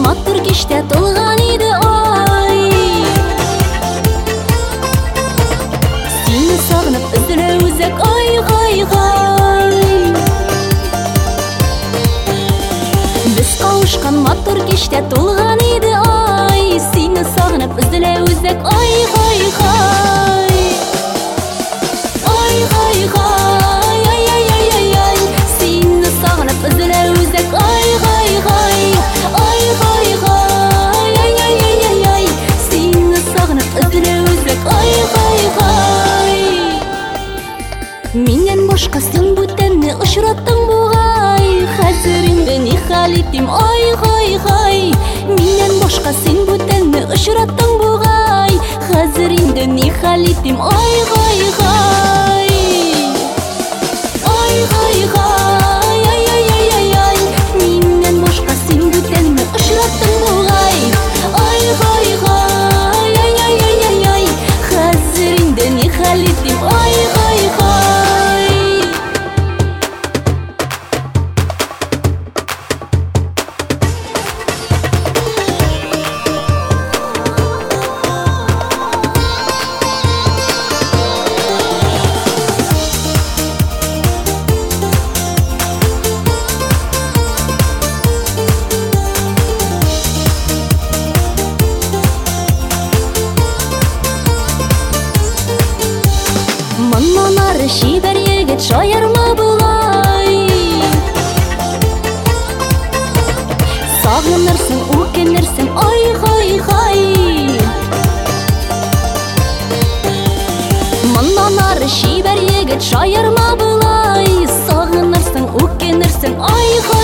матур кеште толған еді ай. Сені сағынып үзілі өзек ай ғай ғай. Біз қауышқан матур кеште толған еді ай. Сені сағынып үзілі өзек ай ғай ғай. Ай ғай ғай, ай ай ай ай ай. Сені сағынып үзілі өзек ай ғай ғай. Ай ғай ғай, ай ай ай ай ай. Сені сағынып үзілі өзек ай ғай ғай. Менен башқа сен бүтәнне ұшыраттың буғай. Хәзір инде не хәл итим ай ғай ғай. Менен башқа сен бүтәнне ұшыраттың буғай. Хәзір инде не хәл итим ай ғай ғай. Ай ғай ғай, ай ай ай ай ай. Менен башқа сен бүтәнне ұшыраттың буғай. Ай ғай ғай, ай ай ай ай ай. Хәзір инде не хәл итим ай ғай ғай. Мұнан ары шебер егет шайырма бұлай. Сағынырсың, өкінірсің ай ғай ғай. Мұнан ары шебер егет шайырма бұлай. Сағынырсың, өкінірсің ай ғай.